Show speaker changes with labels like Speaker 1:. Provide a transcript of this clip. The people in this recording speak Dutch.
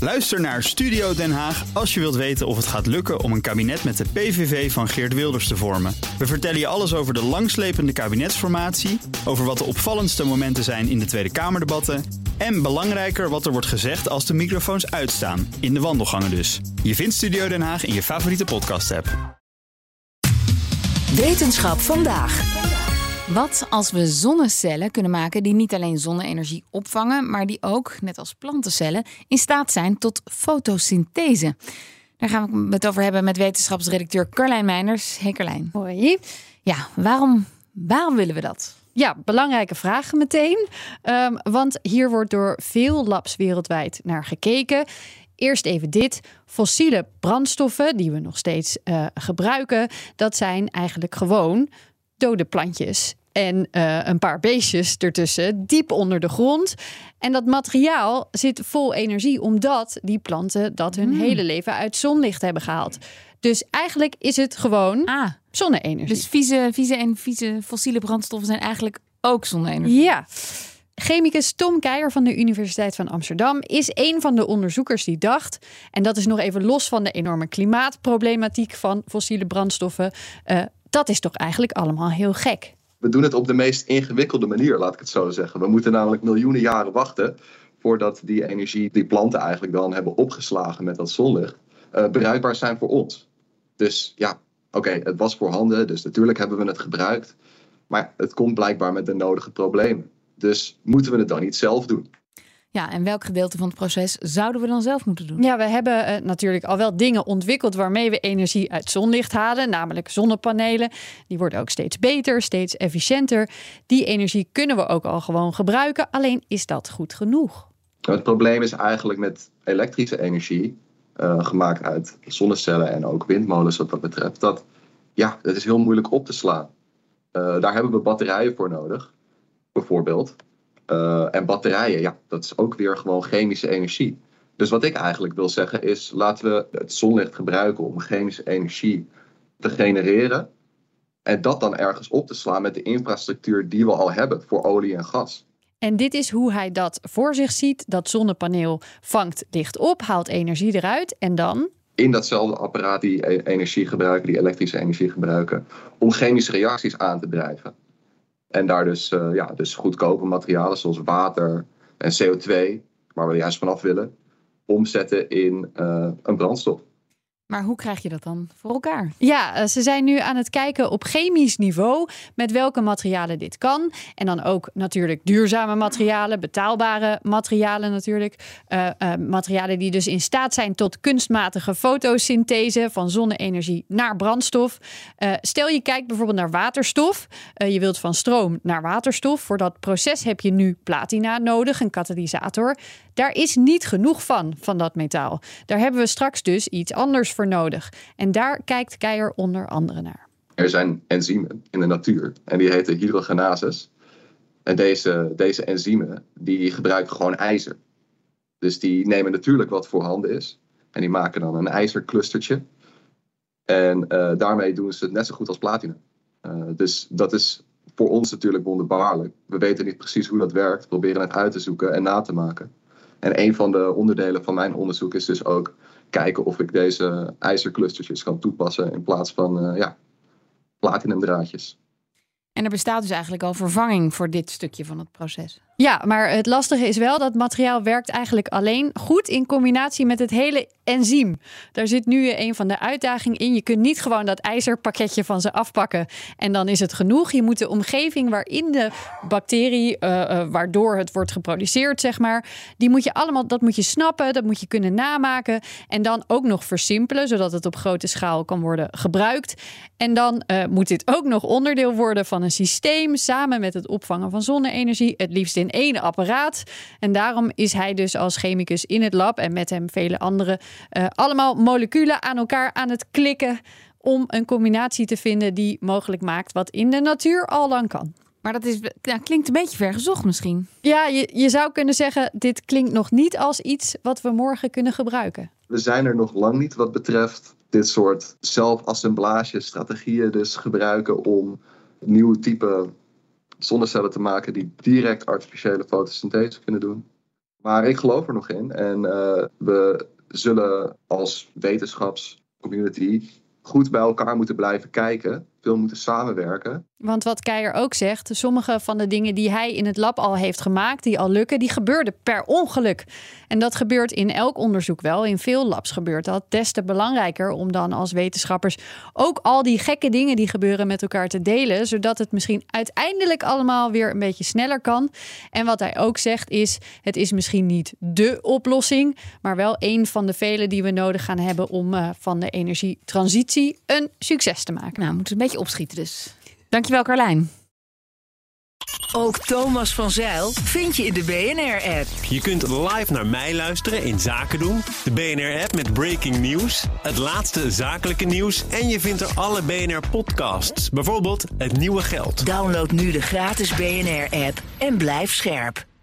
Speaker 1: Luister naar Studio Den Haag als je wilt weten of het gaat lukken om een kabinet met de PVV van Geert Wilders te vormen. We vertellen je alles over de langslepende kabinetsformatie, over wat de opvallendste momenten zijn in de Tweede Kamerdebatten en belangrijker wat er wordt gezegd als de microfoons uitstaan, in de wandelgangen dus. Je vindt Studio Den Haag in je favoriete podcast-app.
Speaker 2: Wetenschap vandaag.
Speaker 3: Wat als we zonnecellen kunnen maken die niet alleen zonne-energie opvangen, maar die ook, net als plantencellen, in staat zijn tot fotosynthese? Daar gaan we het over hebben met wetenschapsredacteur Carlijn Meinders. Hey Carlijn.
Speaker 4: Hoi.
Speaker 3: Ja, waarom willen we dat?
Speaker 4: Ja, belangrijke vragen meteen. Want hier wordt door veel labs wereldwijd naar gekeken. Eerst even dit. Fossiele brandstoffen die we nog steeds gebruiken, dat zijn eigenlijk gewoon dode plantjes en een paar beestjes ertussen, diep onder de grond. En dat materiaal zit vol energie, omdat die planten dat hun hele leven uit zonlicht hebben gehaald. Dus eigenlijk is het gewoon zonne-energie.
Speaker 3: Dus vieze fossiele brandstoffen zijn eigenlijk ook zonne-energie?
Speaker 4: Ja. Chemicus Tom Keijer van de Universiteit van Amsterdam is een van de onderzoekers die dacht, en dat is nog even los van de enorme klimaatproblematiek van fossiele brandstoffen, dat is toch eigenlijk allemaal heel gek.
Speaker 5: We doen het op de meest ingewikkelde manier, laat ik het zo zeggen. We moeten namelijk miljoenen jaren wachten voordat die energie die planten eigenlijk dan hebben opgeslagen met dat zonlicht, bruikbaar zijn voor ons. Dus ja, oké, het was voorhanden, dus natuurlijk hebben we het gebruikt. Maar het komt blijkbaar met de nodige problemen. Dus moeten we het dan niet zelf doen?
Speaker 3: Ja, en welk gedeelte van het proces zouden we dan zelf moeten doen?
Speaker 4: Ja, we hebben natuurlijk al wel dingen ontwikkeld waarmee we energie uit zonlicht halen, namelijk zonnepanelen. Die worden ook steeds beter, steeds efficiënter. Die energie kunnen we ook al gewoon gebruiken. Alleen is dat goed genoeg?
Speaker 5: Het probleem is eigenlijk met elektrische energie, gemaakt uit zonnecellen en ook windmolens wat dat betreft, dat is heel moeilijk op te slaan. Daar hebben we batterijen voor nodig, bijvoorbeeld. En batterijen, dat is ook weer gewoon chemische energie. Dus wat ik eigenlijk wil zeggen is, laten we het zonlicht gebruiken om chemische energie te genereren. En dat dan ergens op te slaan met de infrastructuur die we al hebben voor olie en gas.
Speaker 4: En dit is hoe hij dat voor zich ziet. Dat zonnepaneel vangt licht op, haalt energie eruit en dan
Speaker 5: in datzelfde apparaat die energie gebruiken, die elektrische energie gebruiken, om chemische reacties aan te drijven. En daar dus goedkope materialen zoals water en CO2, waar we juist vanaf willen, omzetten in een brandstof.
Speaker 3: Maar hoe krijg je dat dan voor elkaar?
Speaker 4: Ja, ze zijn nu aan het kijken op chemisch niveau met welke materialen dit kan. En dan ook natuurlijk duurzame materialen, betaalbare materialen natuurlijk. Materialen die dus in staat zijn tot kunstmatige fotosynthese van zonne-energie naar brandstof. Stel je kijkt bijvoorbeeld naar waterstof. Je wilt van stroom naar waterstof. Voor dat proces heb je nu platina nodig, een katalysator. Daar is niet genoeg van dat metaal. Daar hebben we straks dus iets anders voor nodig. En daar kijkt Keijer onder andere naar.
Speaker 5: Er zijn enzymen in de natuur en die heten hydrogenases. En deze enzymen die gebruiken gewoon ijzer. Dus die nemen natuurlijk wat voorhanden is. En die maken dan een ijzerclustertje. En daarmee doen ze het net zo goed als platina. Dus dat is voor ons natuurlijk wonderbaarlijk. We weten niet precies hoe dat werkt. Proberen het uit te zoeken en na te maken. En een van de onderdelen van mijn onderzoek is dus ook kijken of ik deze ijzerclustertjes kan toepassen in plaats van platinumdraadjes.
Speaker 3: En er bestaat dus eigenlijk al vervanging voor dit stukje van het proces.
Speaker 4: Ja, maar het lastige is wel dat materiaal werkt eigenlijk alleen goed in combinatie met het hele enzym. Daar zit nu een van de uitdagingen in. Je kunt niet gewoon dat ijzerpakketje van ze afpakken en dan is het genoeg. Je moet de omgeving waarin de bacterie, waardoor het wordt geproduceerd, zeg maar, dat moet je snappen, dat moet je kunnen namaken en dan ook nog versimpelen, zodat het op grote schaal kan worden gebruikt. En dan moet dit ook nog onderdeel worden van een systeem samen met het opvangen van zonne-energie, het liefst in één apparaat. En daarom is hij dus als chemicus in het lab en met hem vele anderen allemaal moleculen aan elkaar aan het klikken om een combinatie te vinden die mogelijk maakt wat in de natuur al lang kan.
Speaker 3: Maar dat klinkt een beetje vergezocht misschien.
Speaker 4: Ja, je zou kunnen zeggen, dit klinkt nog niet als iets wat we morgen kunnen gebruiken.
Speaker 5: We zijn er nog lang niet wat betreft dit soort zelfassemblage-strategieën dus gebruiken om nieuwe type zonnecellen te maken die direct artificiële fotosynthese kunnen doen. Maar ik geloof er nog in. En we zullen als wetenschapscommunity goed bij elkaar moeten blijven kijken. Veel moeten samenwerken.
Speaker 4: Want wat Keijer ook zegt, sommige van de dingen die hij in het lab al heeft gemaakt, die al lukken, die gebeurden per ongeluk. En dat gebeurt in elk onderzoek wel. In veel labs gebeurt dat. Des te belangrijker om dan als wetenschappers ook al die gekke dingen die gebeuren met elkaar te delen, zodat het misschien uiteindelijk allemaal weer een beetje sneller kan. En wat hij ook zegt is, het is misschien niet dé oplossing, maar wel een van de vele die we nodig gaan hebben om van de energietransitie een succes te maken.
Speaker 3: Nou, moeten we een beetje opschieten dus. Dankjewel, Carlijn.
Speaker 2: Ook Thomas van Zijl vind je in de BNR-app.
Speaker 6: Je kunt live naar mij luisteren in Zaken doen. De BNR-app met breaking news, het laatste zakelijke nieuws en je vindt er alle BNR-podcasts. Bijvoorbeeld Het Nieuwe Geld.
Speaker 2: Download nu de gratis BNR-app en blijf scherp.